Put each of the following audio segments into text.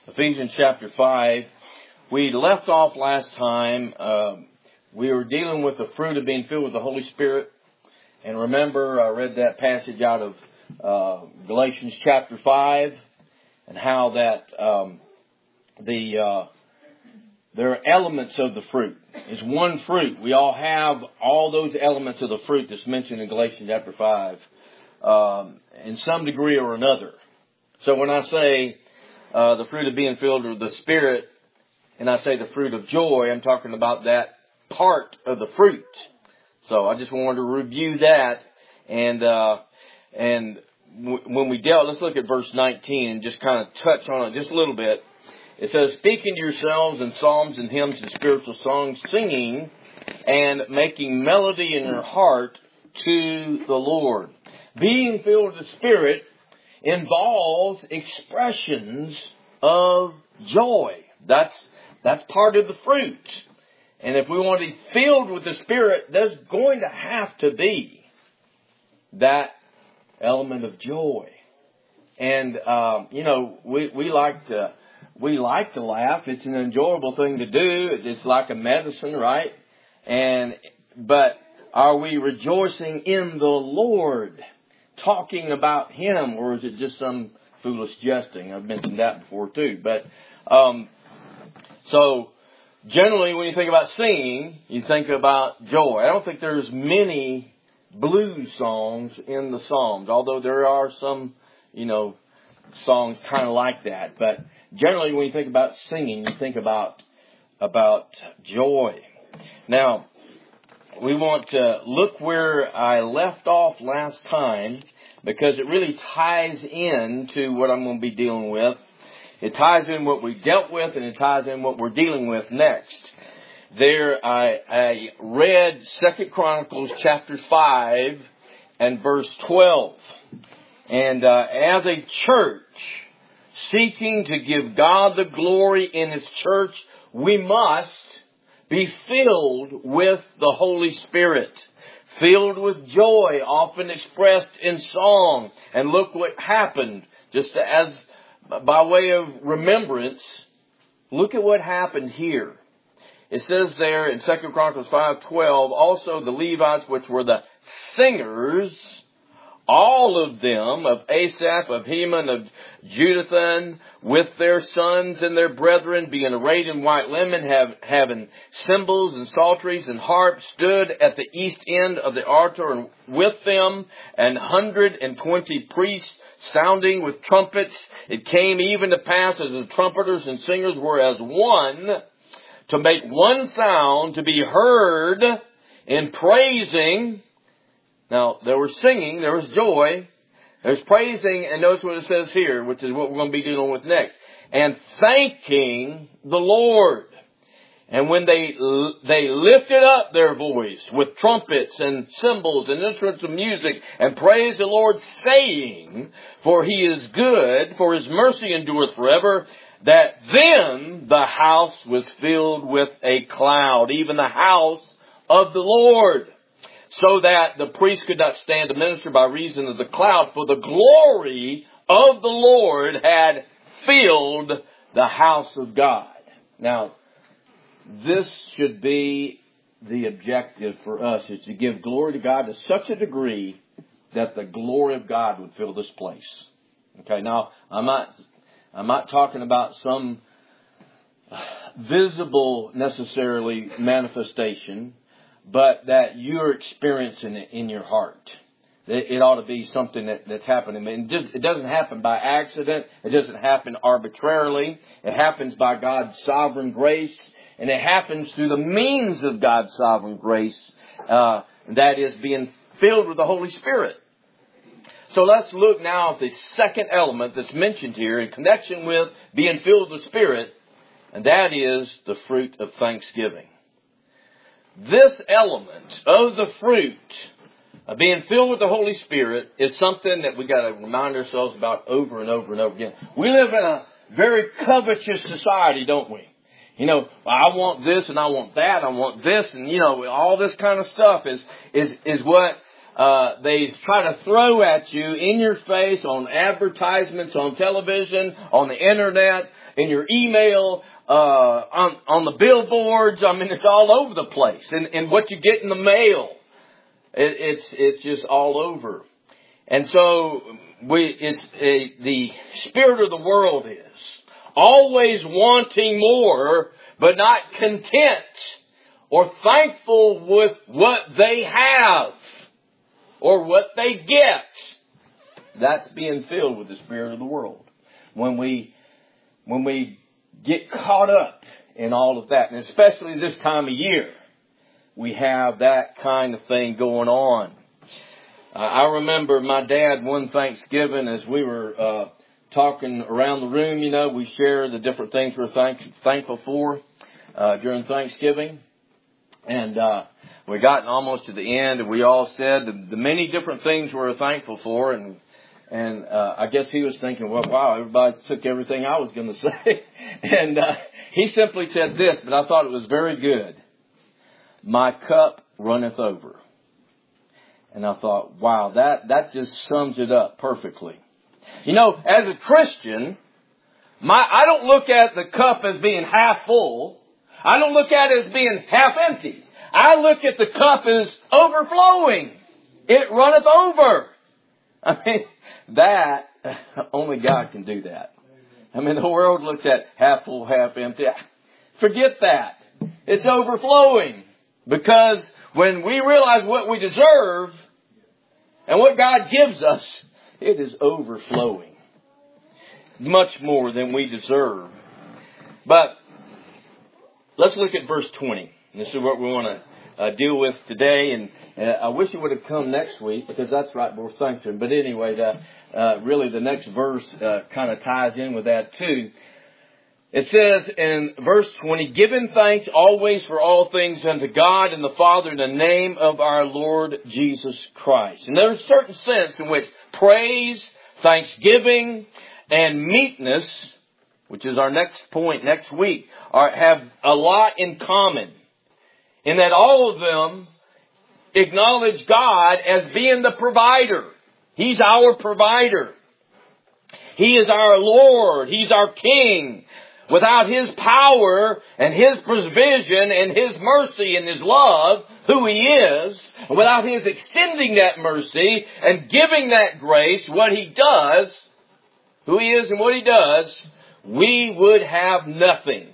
Ephesians chapter 5. We left off last time. We were dealing with the fruit of being filled with the Holy Spirit. And remember, I read that passage out of Galatians chapter 5 and how that there are elements of the fruit. It's one fruit. We all have all those elements of the fruit that's mentioned in Galatians chapter 5 in some degree or another. So when I say the fruit of being filled with the Spirit, and I say the fruit of joy, I'm talking about that part of the fruit. So I just wanted to review that. And when we dealt, let's look at verse 19 and just kind of touch on it just a little bit. It says, speaking to yourselves in psalms and hymns and spiritual songs, singing and making melody in your heart to the Lord. Being filled with the Spirit involves expressions of joy. That's part of the fruit. And if we want to be filled with the Spirit, there's going to have to be that element of joy. And, we like to laugh. It's an enjoyable thing to do. It's like a medicine, right? But are we rejoicing in the Lord, talking about Him, or is it just some foolish jesting? I've mentioned that before too. But so generally, when you think about singing, you think about joy. I don't think there's many blues songs in the Psalms, although there are some, songs kind of like that. But generally, when you think about singing, you think about joy. Now, we want to look where I left off last time, because it really ties into what I'm going to be dealing with. It ties in what we dealt with, and it ties in what we're dealing with next. There, I read 2 Chronicles chapter 5 and verse 12. And as a church seeking to give God the glory in His church, we must be filled with the Holy Spirit. Filled with joy, often expressed in song. And look what happened, just as by way of remembrance, look at what happened here. It says there in 2 Chronicles 5:12, also the Levites, which were the singers, all of them, of Asaph, of Heman, of Jeduthun, with their sons and their brethren, being arrayed in white linen, having cymbals and psalteries and harps, stood at the east end of the altar, and with them 120 priests, sounding with trumpets. It came even to pass, as the trumpeters and singers were as one, to make one sound to be heard in praising. Now, there was singing, there was joy, there's praising, and notice what it says here, which is what we're going to be dealing with next. And thanking the Lord. And when they lifted up their voice with trumpets and cymbals and instruments of music, and praised the Lord, saying, for He is good, for His mercy endureth forever, that then the house was filled with a cloud, even the house of the Lord, so that the priest could not stand to minister by reason of the cloud, for the glory of the Lord had filled the house of God. Now, this should be the objective for us, is to give glory to God to such a degree that the glory of God would fill this place. Okay, now, I'm not talking about some visible, necessarily, manifestation, but that you're experiencing it in your heart. It ought to be something that's happening. It doesn't happen by accident. It doesn't happen arbitrarily. It happens by God's sovereign grace. And it happens through the means of God's sovereign grace. That is being filled with the Holy Spirit. So let's look now at the second element that's mentioned here in connection with being filled with the Spirit. And that is the fruit of thanksgiving. This element of the fruit of being filled with the Holy Spirit is something that we got to remind ourselves about over and over and over again. We live in a very covetous society, don't we? I want this and I want that. I want this, and all this kind of stuff is what They try to throw at you in your face on advertisements, on television, on the internet. in your email, on the billboards. I mean, it's all over the place. And what you get in the mail, it's just all over. And so the spirit of the world is always wanting more, but not content or thankful with what they have or what they get. That's being filled with the spirit of the world. When we get caught up in all of that, and especially this time of year, we have that kind of thing going on. I remember my dad one Thanksgiving, as we were talking around the room, we share the different things we're thankful for during Thanksgiving. And we got almost to the end, and we all said the many different things we're thankful for. And I guess he was thinking, well, wow, everybody took everything I was going to say. And he simply said this, but I thought it was very good. My cup runneth over. And I thought, wow, that just sums it up perfectly. As a Christian, I don't look at the cup as being half full. I don't look at it as being half empty. I look at the cup as overflowing. It runneth over. I mean, that, only God can do that. I mean, the world looks at half full, half empty. Forget that. It's overflowing. Because when we realize what we deserve and what God gives us, it is overflowing. Much more than we deserve. But let's look at verse 20. This is what we want to deal with today. And I wish it would have come next week, because that's right before Thanksgiving. But anyway, really the next verse kind of ties in with that too. It says in verse 20, giving thanks always for all things unto God and the Father in the name of our Lord Jesus Christ. And there's a certain sense in which praise, thanksgiving, and meekness, which is our next point next week, have a lot in common. In that all of them acknowledge God as being the provider. He's our provider. He is our Lord. He's our King. Without His power and His provision and His mercy and His love, who He is, and without His extending that mercy and giving that grace, what He does, who He is and what He does, we would have nothing.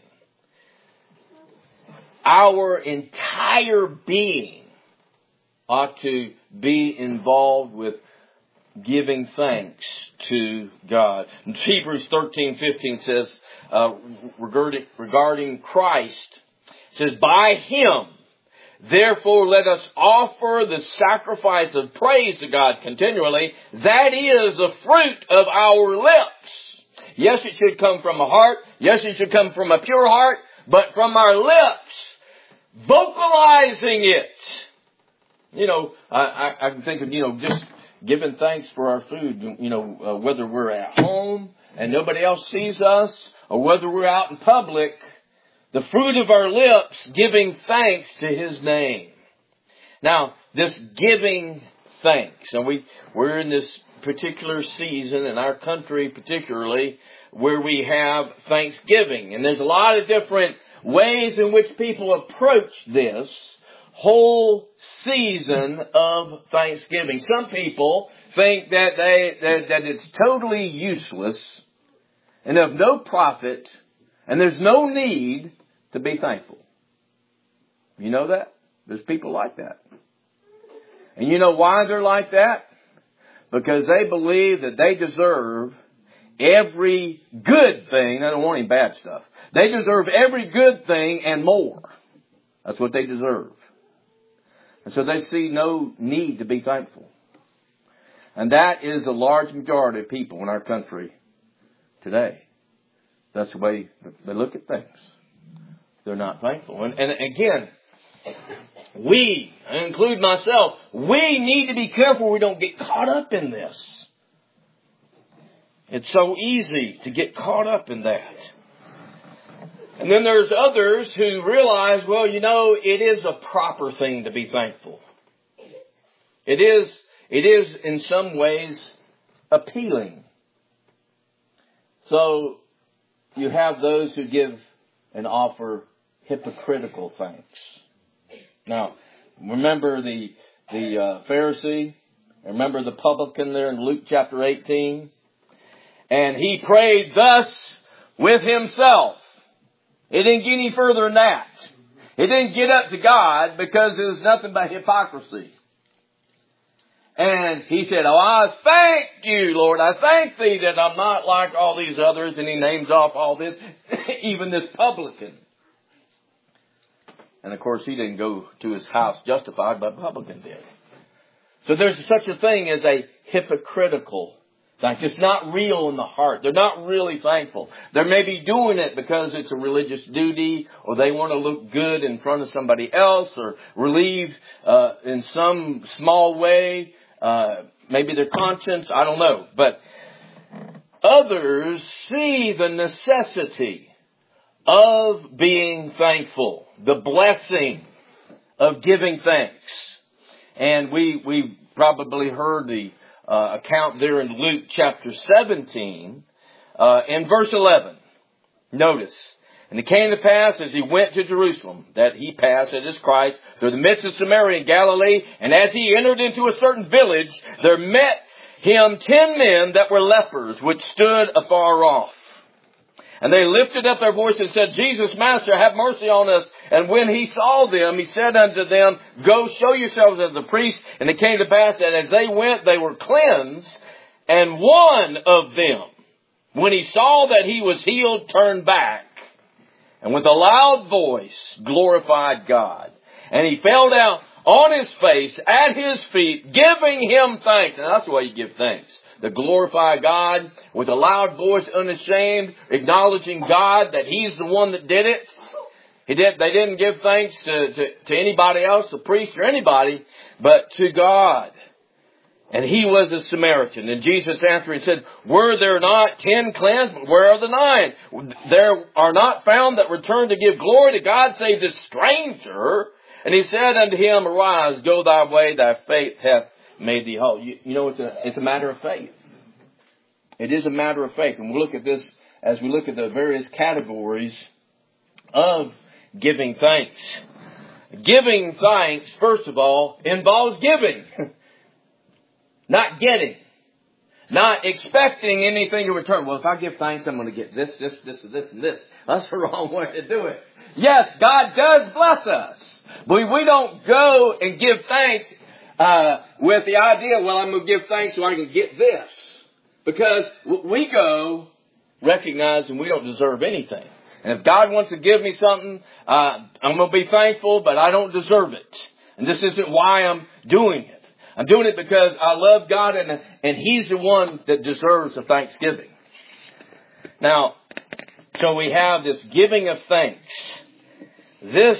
Our entire being ought to be involved with giving thanks to God. And Hebrews 13:15 says, regarding Christ, it says, by Him, therefore let us offer the sacrifice of praise to God continually. That is the fruit of our lips. Yes, it should come from a heart. Yes, it should come from a pure heart. But from our lips, vocalizing it. I can think of, just giving thanks for our food, whether we're at home and nobody else sees us, or whether we're out in public, the fruit of our lips giving thanks to His name. Now, this giving thanks, and we're in this particular season in our country particularly where we have Thanksgiving. And there's a lot of different ways in which people approach this whole season of Thanksgiving. Some people think that it's totally useless and of no profit, and there's no need to be thankful. You know that? There's people like that. And you know why they're like that? Because they believe that they deserve every good thing. I don't want any bad stuff. They deserve every good thing and more. That's what they deserve. And so they see no need to be thankful. And that is a large majority of people in our country today. That's the way they look at things. They're not thankful. And again, we, I include myself, we need to be careful we don't get caught up in this. It's so easy to get caught up in that. And then there's others who realize, well, it is a proper thing to be thankful. It is in some ways appealing. So you have those who give and offer hypocritical thanks. Now, remember the Pharisee? Remember the publican there in Luke chapter 18? And he prayed thus with himself. It didn't get any further than that. It didn't get up to God because it was nothing but hypocrisy. And he said, "Oh, I thank you, Lord. I thank thee that I'm not like all these others." And he names off all this, even this publican. And of course, he didn't go to his house justified, but publican did. So there's such a thing as a hypocritical thanks. It's not real in the heart. They're not really thankful. They may be doing it because it's a religious duty, or they want to look good in front of somebody else, or relieve in some small way, maybe their conscience. I don't know. But others see the necessity of being thankful, the blessing of giving thanks. And we probably heard the account there in Luke chapter 17, in verse 11. Notice, "And it came to pass as he went to Jerusalem, that he passed," that is Christ, "through the midst of Samaria and Galilee, and as he entered into a certain village, there met him 10 men that were lepers, which stood afar off. And they lifted up their voice and said, Jesus, Master, have mercy on us. And when he saw them, he said unto them, Go show yourselves unto the priest. And it came to pass that as they went, they were cleansed. And one of them, when he saw that he was healed, turned back, and with a loud voice glorified God. And he fell down on his face at his feet, giving him thanks." And that's the way you give thanks. To glorify God with a loud voice, unashamed, acknowledging God that He's the one that did it. They didn't give thanks to anybody else, the priest or anybody, but to God. And he was a Samaritan. And Jesus answering said, "Were there not 10 cleansed? Where are the 9? There are not found that return to give glory to God, save this stranger." And he said unto him, "Arise, go thy way, thy faith hath made thee whole." You know, it's a matter of faith. It is a matter of faith. And we'll look at this as we look at the various categories of giving thanks. Giving thanks, first of all, involves giving. Not getting. Not expecting anything in return. Well, if I give thanks, I'm going to get this, and this. That's the wrong way to do it. Yes, God does bless us. But we don't go and give thanks with the idea, well, I'm going to give thanks so I can get this. Because we go recognizing we don't deserve anything. And if God wants to give me something, I'm going to be thankful, but I don't deserve it. And this isn't why I'm doing it. I'm doing it because I love God and He's the one that deserves the thanksgiving. Now, so we have this giving of thanks. This,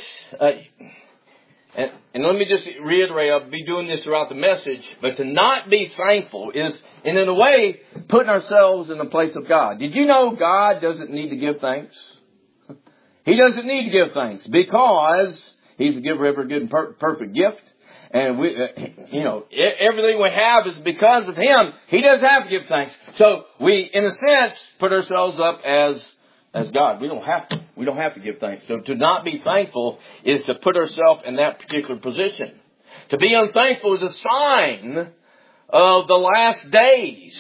and let me just reiterate, I'll be doing this throughout the message, but to not be thankful is, and in a way, putting ourselves in the place of God. Did you know God doesn't need to give thanks? He doesn't need to give thanks because He's the giver of every good and perfect gift. And we, everything we have is because of Him. He doesn't have to give thanks. So we, in a sense, put ourselves up as God. We don't have to. We don't have to give thanks. So to not be thankful is to put ourselves in that particular position. To be unthankful is a sign of the last days.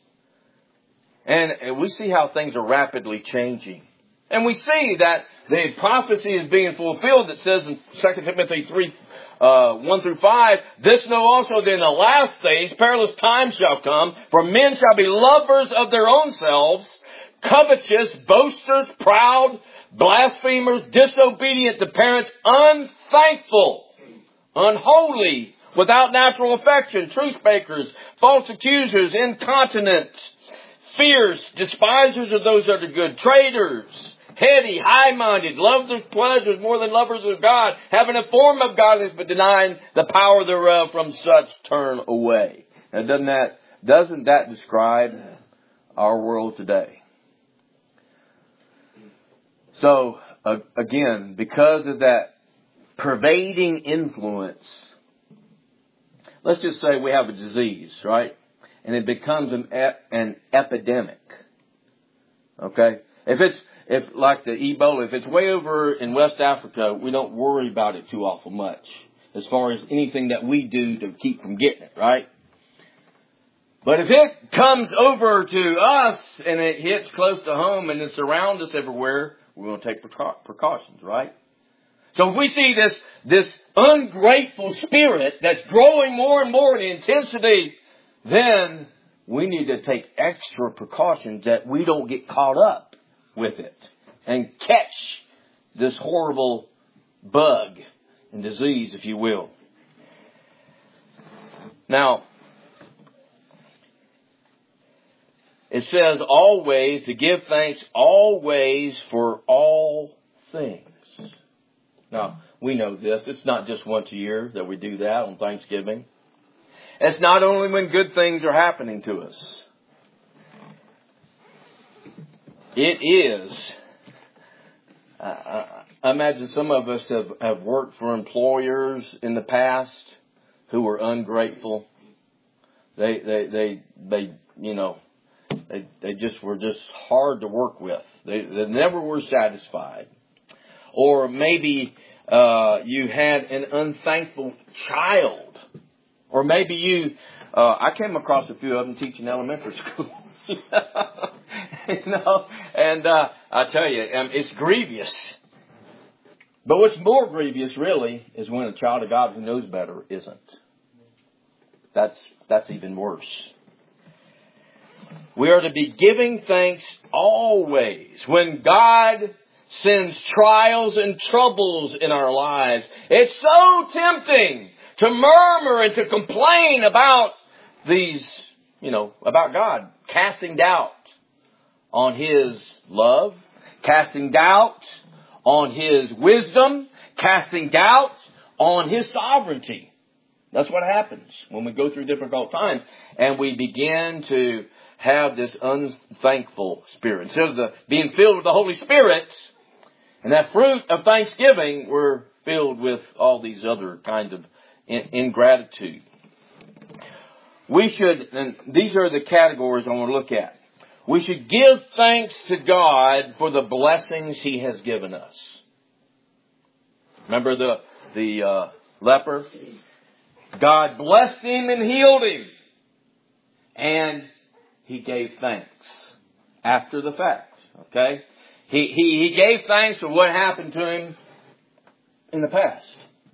And we see how things are rapidly changing. And we see that the prophecy is being fulfilled. It says in 2 Timothy 3, 1 through 5, "This know also that in the last days perilous times shall come, for men shall be lovers of their own selves, covetous, boasters, proud, blasphemers, disobedient to parents, unthankful, unholy, without natural affection, truth breakers, false accusers, incontinent, fierce, despisers of those that are good, traitors, heady, high-minded, love their pleasures more than lovers of God, having a form of godliness but denying the power thereof, from such turn away." Now, doesn't that describe our world today? So, again, because of that pervading influence, let's just say we have a disease, right? And it becomes an epidemic. Okay? If like the Ebola, if it's way over in West Africa, we don't worry about it too awful much as far as anything that we do to keep from getting it, right? But if it comes over to us and it hits close to home and it's around us everywhere, we're going to take precautions, right? So if we see this ungrateful spirit that's growing more and more in intensity, then we need to take extra precautions that we don't get caught up with it and catch this horrible bug and disease, if you will. Now, it says always, to give thanks always for all things. Now, we know this. It's not just once a year that we do that on Thanksgiving. It's not only when good things are happening to us. It is. I imagine some of us have worked for employers in the past who were ungrateful. They just were just hard to work with. They never were satisfied. Or maybe you had an unthankful child. Or maybe I came across a few of them teaching elementary school. And I tell you, it's grievous. But what's more grievous really is when a child of God who knows better isn't. That's even worse. We are to be giving thanks always. When God sends trials and troubles in our lives, it's so tempting to murmur and to complain about these, about God. Casting doubt on His love, casting doubt on His wisdom, casting doubt on His sovereignty. That's what happens when we go through difficult times and we begin to have this unthankful spirit. Instead of being filled with the Holy Spirit and that fruit of thanksgiving, we're filled with all these other kinds of ingratitude. We should, and these are the categories I want to look at. We should give thanks to God for the blessings He has given us. Remember the leper? God blessed him and healed him. And he gave thanks after the fact. Okay? He gave thanks for what happened to him in the past.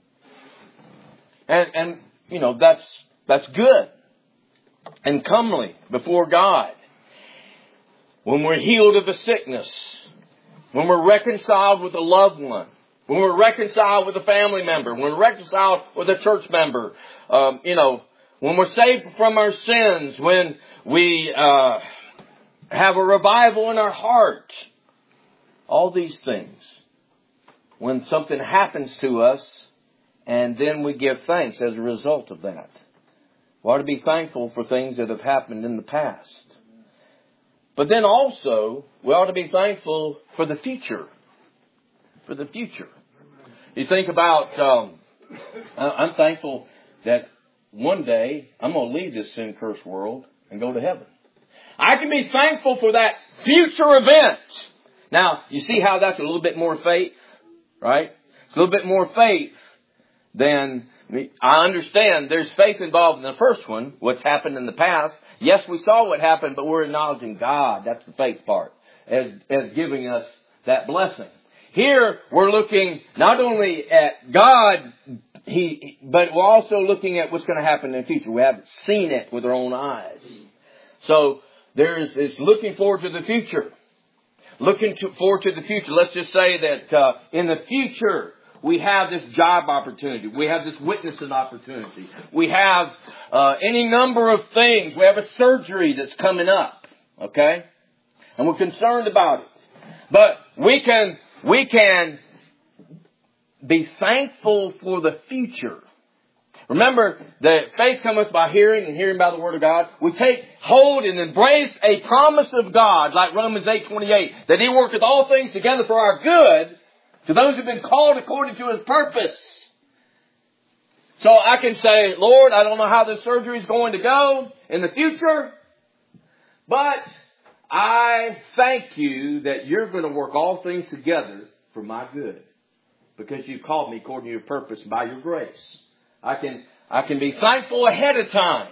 And that's good and comely before God. When we're healed of a sickness, when we're reconciled with a loved one, when we're reconciled with a family member, when we're reconciled with a church member, when we're saved from our sins, when we have a revival in our heart, all these things. When something happens to us, and then we give thanks as a result of that. We ought to be thankful for things that have happened in the past. But then also, we ought to be thankful for the future. For the future. You think about, I'm thankful that one day I'm going to leave this sin-cursed world and go to heaven. I can be thankful for that future event. Now, you see how that's a little bit more faith, right? It's a little bit more faith than, I understand there's faith involved in the first one, what's happened in the past. Yes, we saw what happened, but we're acknowledging God. That's the faith part, as giving us that blessing. Here, we're looking not only at God, but we're also looking at what's going to happen in the future. We haven't seen it with our own eyes. So, it's looking forward to the future. Forward to the future. Let's just say that in the future, we have this job opportunity. We have this witnessing opportunity. We have any number of things. We have a surgery that's coming up. Okay? And we're concerned about it. But we can be thankful for the future. Remember that faith cometh by hearing and hearing by the Word of God. We take hold and embrace a promise of God, like Romans 8:28, that He worketh all things together for our good to those who have been called according to His purpose. So I can say, Lord, I don't know how this surgery is going to go in the future, but I thank you that you're going to work all things together for my good. Because you've called me according to your purpose by your grace. I can be thankful ahead of time.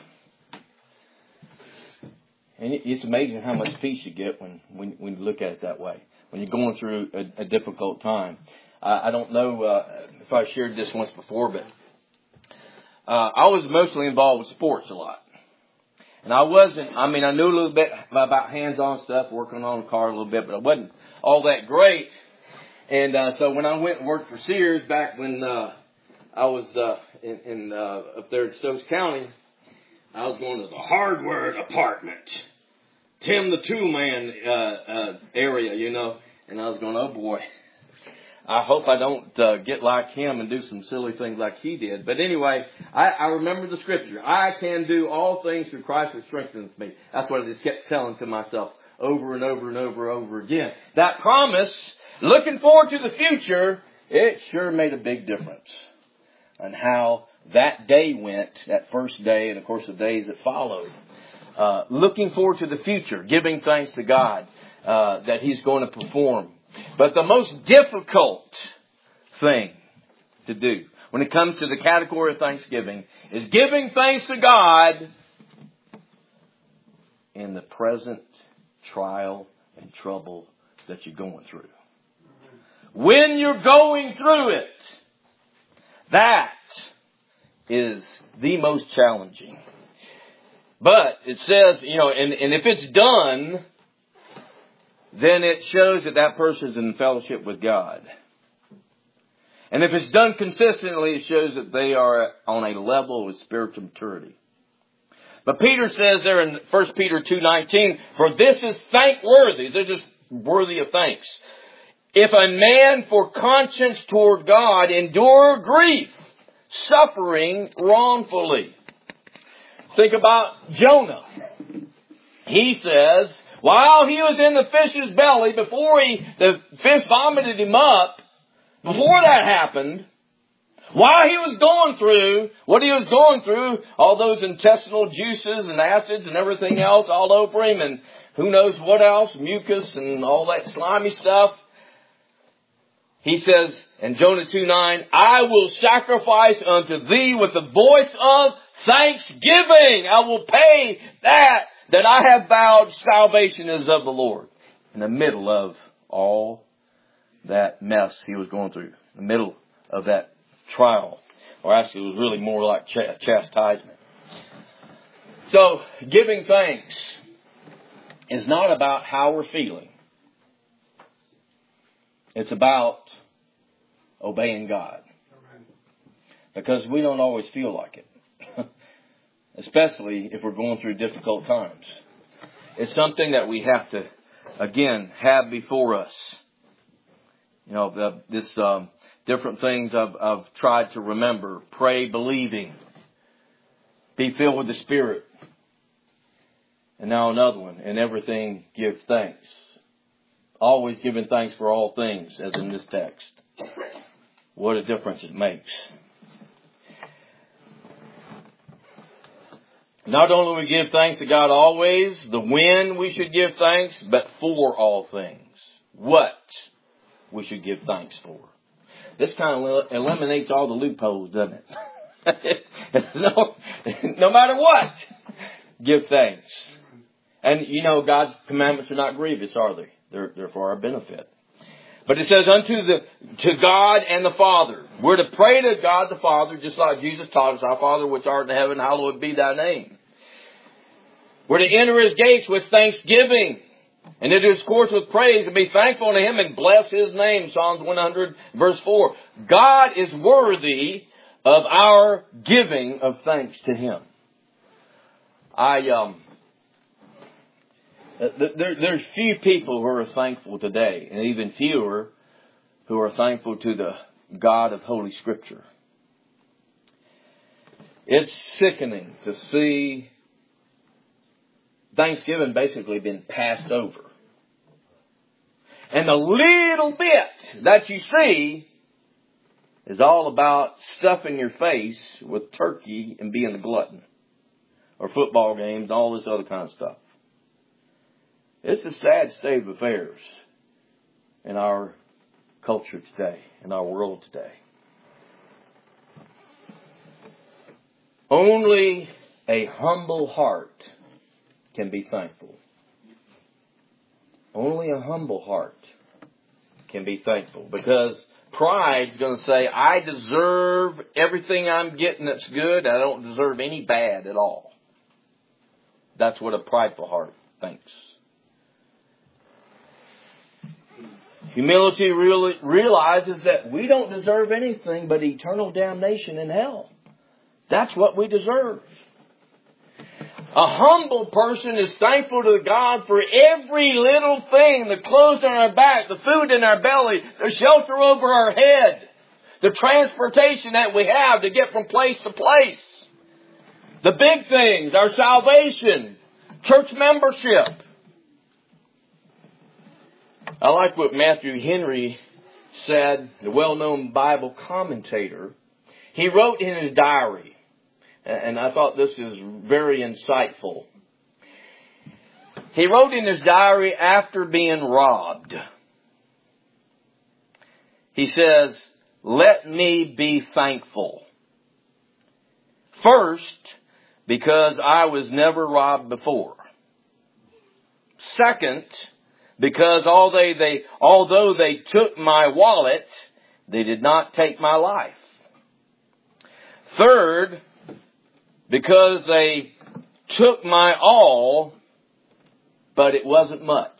And it's amazing how much peace you get when you look at it that way. When you're going through a difficult time. I don't know if I shared this once before, but I was emotionally involved with sports a lot. And I knew a little bit about hands-on stuff, working on the car a little bit, but I wasn't all that great. And so when I went and worked for Sears back when I was up there in Stokes County, I was going to the hardware department, Tim the Toolman area, you know. And I was going, oh boy, I hope I don't get like him and do some silly things like he did. But anyway, I remember the scripture. I can do all things through Christ who strengthens me. That's what I just kept telling to myself over and over and over again. That promise, looking forward to the future, it sure made a big difference on how that day went, that first day, and of course the days that followed. Looking forward to the future, giving thanks to God that He's going to perform. But the most difficult thing to do when it comes to the category of thanksgiving is giving thanks to God in the present trial and trouble that you're going through. When you're going through it, that is the most challenging. But it says, and if it's done, then it shows that person's in fellowship with God. And if it's done consistently, it shows that they are on a level of spiritual maturity. But Peter says there in 1 Peter 2:19, for this is thankworthy. They're just worthy of thanks. If a man for conscience toward God endure grief, suffering wrongfully. Think about Jonah. He says, while he was in the fish's belly, before the fish vomited him up, before that happened, while he was going through what he was going through, all those intestinal juices and acids and everything else all over him, and who knows what else, mucus and all that slimy stuff. He says in Jonah 2:9, I will sacrifice unto thee with the voice of thanksgiving. I will pay that I have vowed. Salvation is of the Lord. In the middle of all that mess he was going through, in the middle of that trial, or actually it was really more like chastisement. So giving thanks is not about how we're feeling. It's about obeying God. Because we don't always feel like it. Especially if we're going through difficult times. It's something that we have to, again, have before us. Different things I've tried to remember. Pray believing. Be filled with the Spirit. And now another one. In everything give thanks. Always giving thanks for all things, as in this text. What a difference it makes. Not only we give thanks to God always, the when we should give thanks, but for all things. What we should give thanks for. This kind of eliminates all the loopholes, doesn't it? No matter what, give thanks. And God's commandments are not grievous, are they? They're for our benefit. But it says, to God and the Father. We're to pray to God the Father, just like Jesus taught us, our Father which art in heaven, hallowed be thy name. We're to enter His gates with thanksgiving, and into His courts with praise, and be thankful to Him and bless His name. Psalms 100, verse 4. God is worthy of our giving of thanks to Him. There's few people who are thankful today, and even fewer who are thankful to the God of Holy Scripture. It's sickening to see Thanksgiving basically been passed over. And the little bit that you see is all about stuffing your face with turkey and being a glutton. Or football games and all this other kind of stuff. It's a sad state of affairs in our culture today, in our world today. Only a humble heart can be thankful. Only a humble heart can be thankful. Because pride's going to say, I deserve everything I'm getting that's good. I don't deserve any bad at all. That's what a prideful heart thinks. Humility really realizes that we don't deserve anything but eternal damnation in hell. That's what we deserve. A humble person is thankful to God for every little thing, the clothes on our back, the food in our belly, the shelter over our head, the transportation that we have to get from place to place, the big things, our salvation, church membership. I like what Matthew Henry said, the well-known Bible commentator. He wrote in his diary, and I thought this is very insightful. He wrote in his diary after being robbed. He says, let me be thankful. First, because I was never robbed before. Second, because although they took my wallet, they did not take my life. Third, because they took my all, but it wasn't much.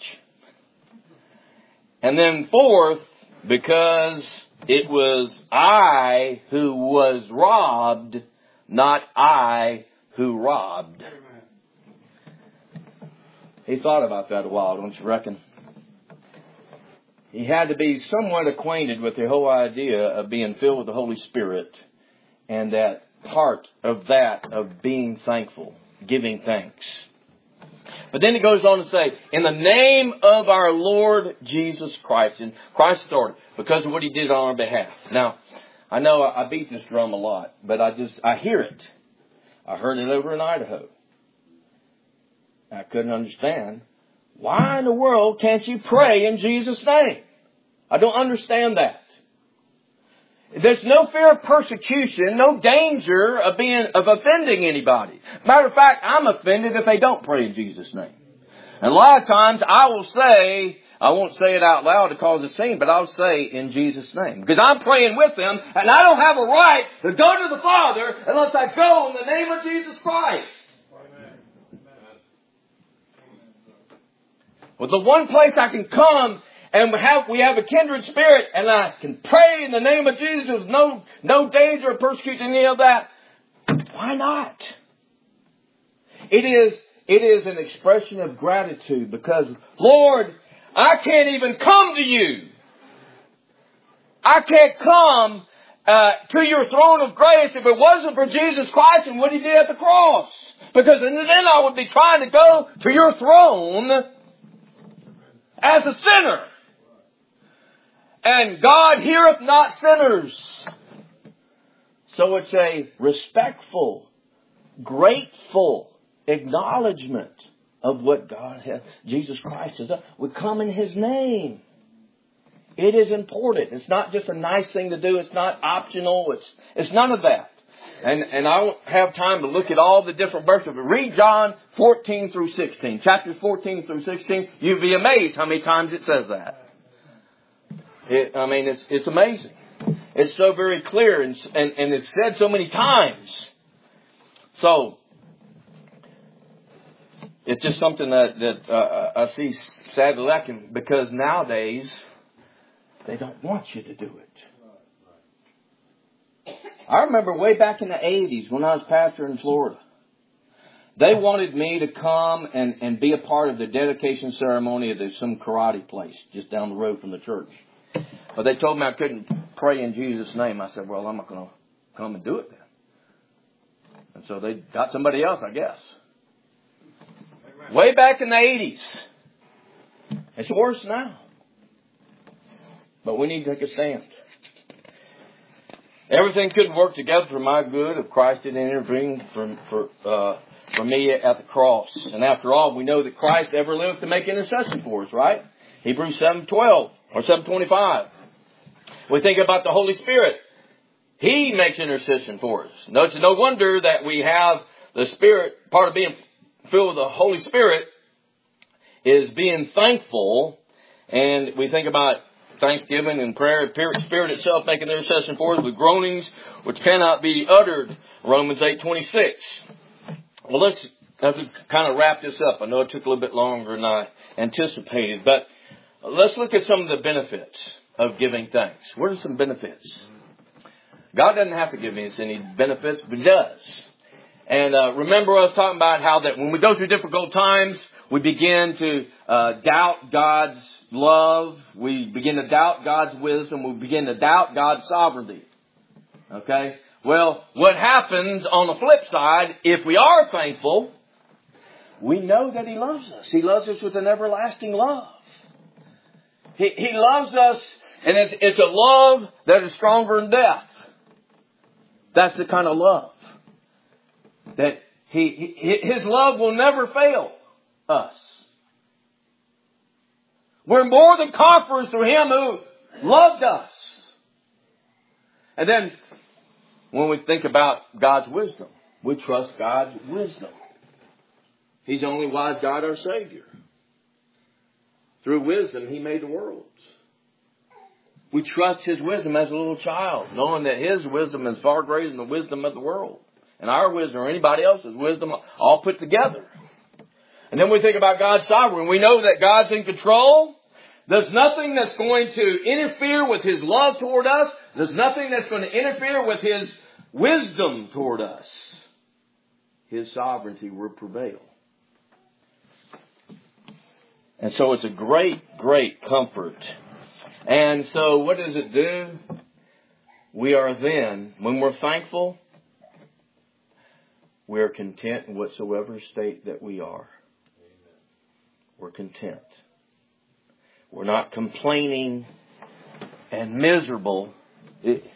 And then fourth, because it was I who was robbed, not I who robbed. He thought about that a while, don't you reckon? He had to be somewhat acquainted with the whole idea of being filled with the Holy Spirit and that part of that of being thankful, giving thanks. But then it goes on to say, in the name of our Lord Jesus Christ, in Christ's authority, because of what He did on our behalf. Now, I know I beat this drum a lot, but I hear it. I heard it over in Idaho. I couldn't understand. Why in the world can't you pray in Jesus' name? I don't understand that. There's no fear of persecution, no danger of offending anybody. Matter of fact, I'm offended if they don't pray in Jesus' name. And a lot of times I will say, I won't say it out loud to cause a scene, but I'll say in Jesus' name. Because I'm praying with them, and I don't have a right to go to the Father unless I go in the name of Jesus Christ. Well, the one place I can come and we have a kindred spirit and I can pray in the name of Jesus with no danger of persecution, any of that. Why not? It is an expression of gratitude because, Lord, I can't even come to you. I can't come to your throne of grace if it wasn't for Jesus Christ and what He did at the cross. Because then I would be trying to go to your throne as a sinner. And God heareth not sinners. So it's a respectful, grateful acknowledgement of what Jesus Christ has done. We come in His name. It is important. It's not just a nice thing to do. It's not optional. It's none of that. And I won't have time to look at all the different verses. But read John 14 through 16. Chapters 14 through 16. You'd be amazed how many times it says that. It's amazing. It's so very clear and it's said so many times. So, it's just something that I see sadly lacking because nowadays they don't want you to do it. I remember way back in the 80s when I was pastor in Florida. They wanted me to come and be a part of the dedication ceremony of some karate place just down the road from the church. But they told me I couldn't pray in Jesus' name. I said, well, I'm not going to come and do it then. And so they got somebody else, I guess. Way back in the 80s. It's worse now. But we need to take a stand. Everything couldn't work together for my good if Christ didn't intervene for me at the cross. And after all, we know that Christ ever lived to make intercession for us, right? Hebrews 7:12 or 7:25. We think about the Holy Spirit. He makes intercession for us. No, it's no wonder that we have the Spirit. Part of being filled with the Holy Spirit is being thankful. And we think about thanksgiving and prayer, the Spirit itself making intercession for us with groanings which cannot be uttered. Romans 8:26. Well, let's kind of wrap this up. I know it took a little bit longer than I anticipated, but let's look at some of the benefits of giving thanks. What are some benefits? God doesn't have to give us any benefits, but He does. And remember I was talking about how that when we go through difficult times, we begin to doubt God's love. We begin to doubt God's wisdom. We begin to doubt God's sovereignty. Okay? Well, what happens on the flip side, if we are thankful, we know that He loves us. He loves us with an everlasting love. He loves us, and it's a love that is stronger than death. That's the kind of love that His love will never fail us. We're more than conquerors through Him who loved us. And then, when we think about God's wisdom, we trust God's wisdom. He's the only wise God, our Savior. Through wisdom, He made the worlds. We trust His wisdom as a little child, knowing that His wisdom is far greater than the wisdom of the world. And our wisdom or anybody else's wisdom all put together. And then we think about God's sovereignty. We know that God's in control. There's nothing that's going to interfere with His love toward us. There's nothing that's going to interfere with His wisdom toward us. His sovereignty will prevail. And so it's a great, great comfort. And so what does it do? We are then, when we're thankful, we're content in whatsoever state that we are. We're content. We're not complaining and miserable. It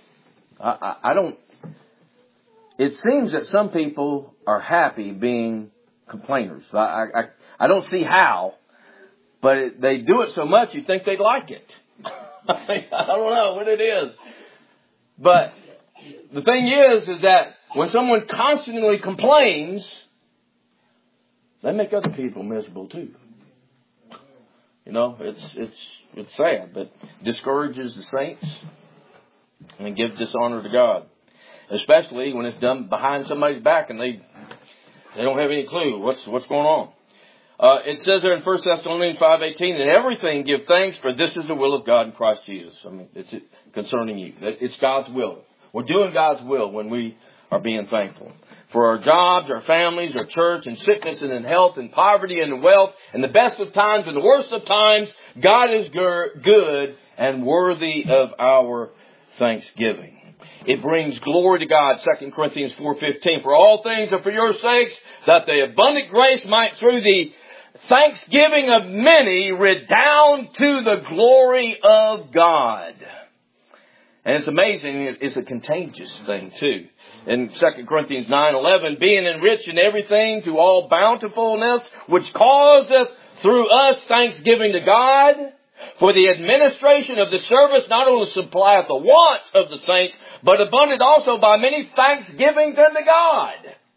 seems that some people are happy being complainers. I don't see how, but they do it so much you'd think they'd like it. I don't know what it is. But the thing is that when someone constantly complains, they make other people miserable too. You know, it's sad, but discourages the saints and gives dishonor to God. Especially when it's done behind somebody's back and they don't have any clue what's going on. It says there in 1 Thessalonians 5:18, in everything give thanks, for this is the will of God in Christ Jesus. I mean, it's concerning you. It's God's will. We're doing God's will when we are being thankful. For our jobs, our families, our church, in sickness and in health, in poverty and in wealth, in the best of times and the worst of times, God is good and worthy of our thanksgiving. It brings glory to God, 2 Corinthians 4:15. For all things are for your sakes, that the abundant grace might through the thanksgiving of many redound to the glory of God. And it's amazing, it's a contagious thing too. In 2 Corinthians 9:11, being enriched in everything to all bountifulness, which causeth through us thanksgiving to God, for the administration of the service not only supplieth the wants of the saints, but abundant also by many thanksgivings unto God.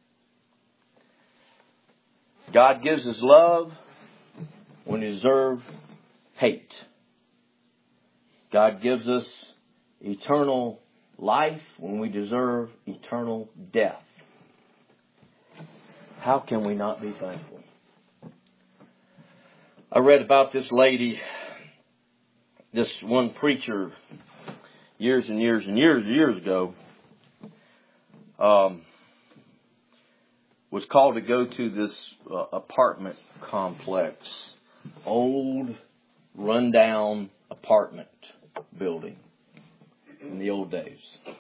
God gives us love when we deserve hate. God gives us eternal life when we deserve eternal death. How can we not be thankful? I read about this lady, this one preacher, years and years and years ago, was called to go to this apartment complex, old, rundown apartment building in the old days.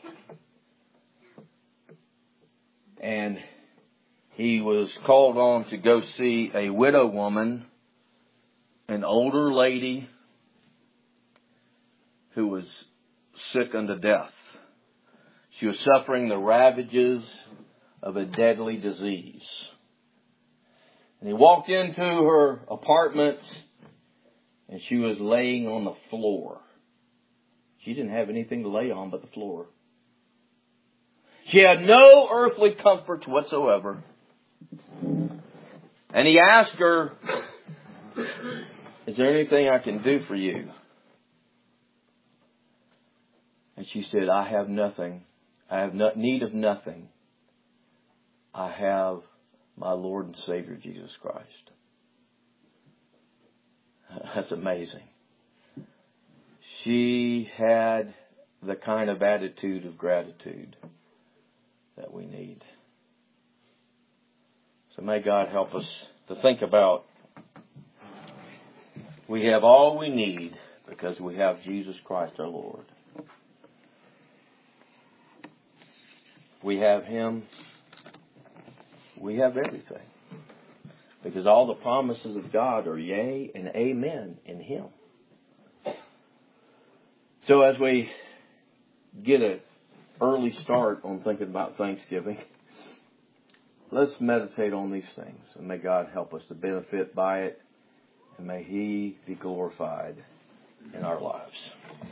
And he was called on to go see a widow woman, an older lady who was sick unto death. She was suffering the ravages of a deadly disease. And he walked into her apartment, and she was laying on the floor. She didn't have anything to lay on but the floor. She had no earthly comforts whatsoever. And he asked her, "Is there anything I can do for you?" And she said, "I have nothing. I have need of nothing. I have my Lord and Savior, Jesus Christ." That's amazing. She had the kind of attitude of gratitude that we need. So may God help us to think about we have all we need because we have Jesus Christ our Lord. We have Him. We have everything. Because all the promises of God are yea and amen in Him. So as we get an early start on thinking about Thanksgiving, let's meditate on these things. And may God help us to benefit by it. And may He be glorified in our lives.